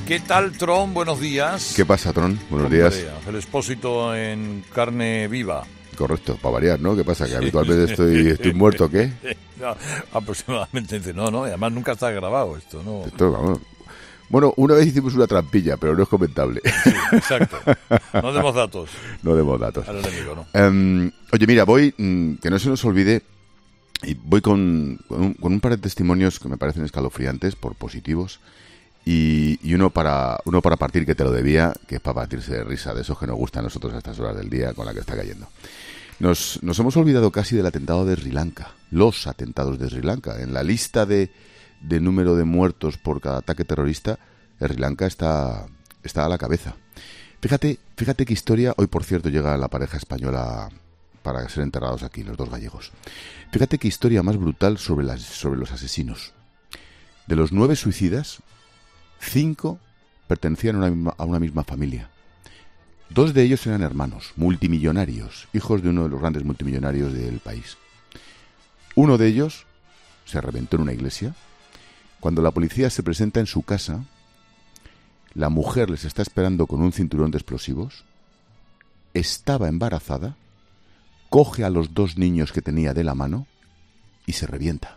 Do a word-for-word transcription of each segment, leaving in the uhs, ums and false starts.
¿Qué tal, Tron? Buenos días. ¿Qué pasa, Tron? Buenos Hombre, días. El Expósito en carne viva. Correcto, para variar, ¿no? ¿Qué pasa? ¿Que habitualmente estoy, estoy muerto o qué? No, aproximadamente. No, no, y además nunca está grabado esto, ¿no? Esto, vamos. Bueno, una vez hicimos una trampilla, pero no es comentable. Sí, exacto. No demos datos. No demos datos. Al enemigo, ¿no? Um, oye, mira, voy, mm, que no se nos olvide, y voy con, con, un, con un par de testimonios que me parecen escalofriantes por positivos, y, y uno para uno para partir que te lo debía, que es para partirse de risa, de esos que nos gustan a nosotros a estas horas del día con la que está cayendo. Nos, nos hemos olvidado casi del atentado de Sri Lanka, los atentados de Sri Lanka. En la lista de, de número de muertos por cada ataque terrorista, Sri Lanka está, está a la cabeza. Fíjate, fíjate qué historia. Hoy, por cierto, llega la pareja española para ser enterrados aquí, los dos gallegos. Fíjate qué historia más brutal sobre, las, sobre los asesinos. De los nueve suicidas, cinco pertenecían a una misma, a una misma familia. Dos de ellos eran hermanos, multimillonarios, hijos de uno de los grandes multimillonarios del país. Uno de ellos se reventó en una iglesia. Cuando la policía se presenta en su casa, la mujer les está esperando con un cinturón de explosivos, estaba embarazada, coge a los dos niños que tenía de la mano y se revienta.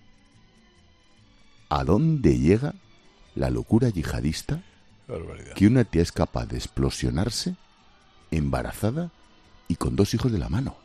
¿A dónde llega la locura yihadista que una tía es capaz de explosionarse embarazada y con dos hijos de la mano?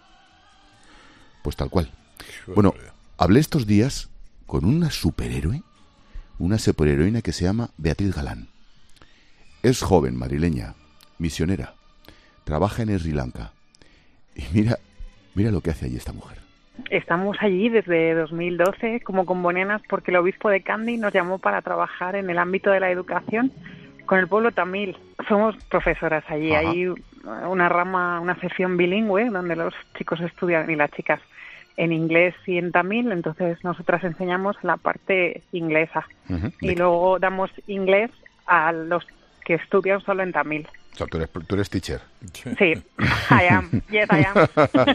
Pues tal cual. Bueno, hablé estos días con una superhéroe, una superheroína que se llama Beatriz Galán. Es joven, madrileña, misionera, trabaja en Sri Lanka. Y mira, mira lo que hace allí esta mujer. Estamos allí desde dos mil doce como combonenas porque el obispo de Kandy nos llamó para trabajar en el ámbito de la educación con el pueblo tamil. Somos profesoras allí. Ajá. Hay una rama, una sección bilingüe donde los chicos estudian y las chicas en inglés y en tamil. Entonces nosotras enseñamos la parte inglesa. Uh-huh. Y luego damos inglés a los que estudian solo en tamil. O sea, tú eres, tú eres teacher. Sí, I am. Yes, I am.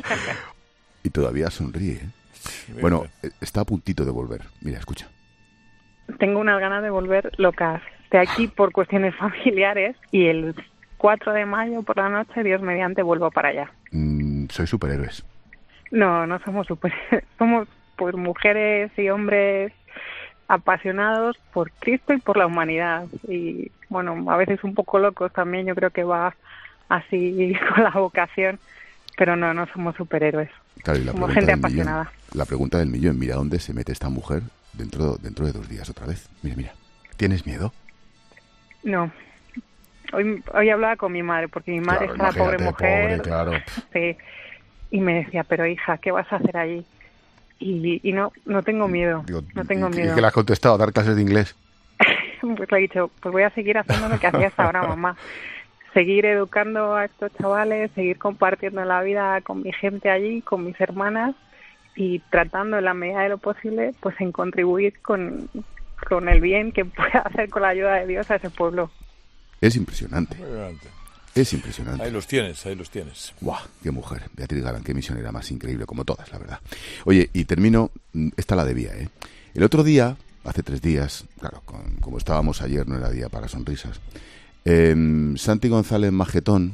Y todavía sonríe, ¿eh? Sí, bueno, está a puntito de volver. Mira, escucha. Tengo unas ganas de volver locas. Estoy aquí por cuestiones familiares y el cuatro de mayo por la noche, Dios mediante, vuelvo para allá. Mm, soy superhéroes. No, no somos superhéroes. Somos pues mujeres y hombres apasionados por Cristo y por la humanidad. Y bueno, a veces un poco locos también, yo creo que va así con la vocación. Pero no, no somos superhéroes. Claro, y la somos gente apasionada. Millón, la pregunta del millón, mira dónde se mete esta mujer dentro, dentro de dos días otra vez. Mira, mira. ¿Tienes miedo? No. Hoy, hoy hablaba con mi madre, porque mi madre claro, está pobre mujer. Pobre, claro. Sí. Y me decía, pero hija, ¿qué vas a hacer allí? Y, y no, no tengo miedo. Digo, no tengo ¿y, miedo. ¿Y qué le has contestado? ¿Dar clases de inglés? Pues le he dicho, pues voy a seguir haciendo lo que hacía hasta ahora, mamá. Seguir educando a estos chavales, seguir compartiendo la vida con mi gente allí, con mis hermanas y tratando en la medida de lo posible pues en contribuir con, con el bien que pueda hacer con la ayuda de Dios a ese pueblo. Es impresionante. Es impresionante. Ahí los tienes, ahí los tienes. ¡Guau! ¡Qué mujer! Beatriz Galán, qué misionera más increíble, como todas, la verdad. Oye, y termino, esta la debía, ¿eh? El otro día, hace tres días, claro, con, como estábamos ayer, no era día para sonrisas, Eh, Santi González Magetón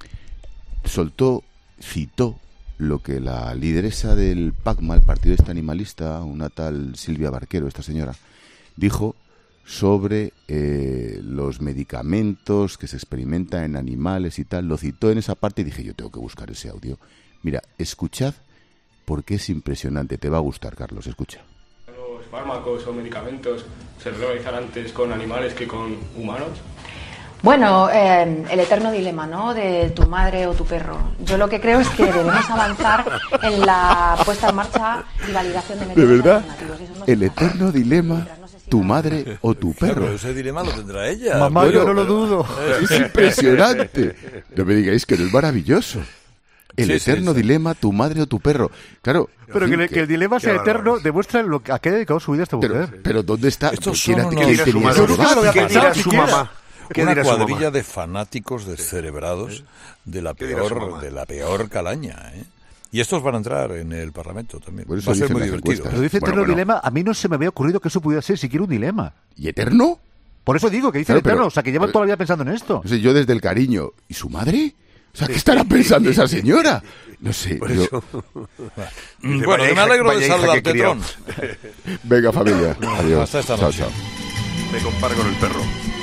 soltó, citó lo que la lideresa del PACMA, el partido este animalista, una tal Silvia Barquero, esta señora, dijo sobre eh, los medicamentos que se experimentan en animales y tal. Lo citó en esa parte y dije, yo tengo que buscar ese audio. Mira, escuchad porque es impresionante. Te va a gustar, Carlos, escucha. ¿Los fármacos o medicamentos se realizan antes con animales que con humanos? Bueno, eh, el eterno dilema, ¿no?, de tu madre o tu perro. Yo lo que creo es que debemos avanzar en la puesta en marcha y validación de métodos ¿De verdad? alternativos. Eso no El eterno dilema, tu madre o tu perro. Claro, ese dilema lo tendrá ella. Mamá, Bueno, yo no lo dudo. Es impresionante. No me digáis que no es maravilloso. El Sí, eterno sí, sí. dilema, tu madre o tu perro. Claro. Pero en que, fin, le- que el dilema sea eterno demuestra lo que, a qué ha dedicado su vida esta Pero, mujer. pero ¿dónde está? Estos ¿Quién son ha- unos- quién ¿Qué dirá tenía su ese madre? Yo nunca lo había debate? pensado dirá su siquiera. mamá? ¿Qué Una dirá su cuadrilla mamá? de fanáticos descerebrados de la ¿Qué dirá su peor mamá? de la peor calaña, ¿eh? Y estos van a entrar en el Parlamento también. Por eso Va a ser dicen muy las divertido. encuestas. Pero dice Bueno, eterno bueno. dilema, a mí no se me había ocurrido que eso pudiera ser siquiera un dilema. ¿Y eterno? Por eso digo que dice Claro, el Eterno, pero- o sea, que llevan pero- toda la vida pensando en esto. No sé, yo desde el cariño. ¿Y su madre? O sea, ¿qué estará pensando esa señora? No sé. Por yo- eso. Dice, Bueno, vaya que me hija- alegro de vaya hija saludarte, que he criado. Tron. Venga, familia. Adiós. Hasta esta Chao, noche. chao. Me compara con el perro.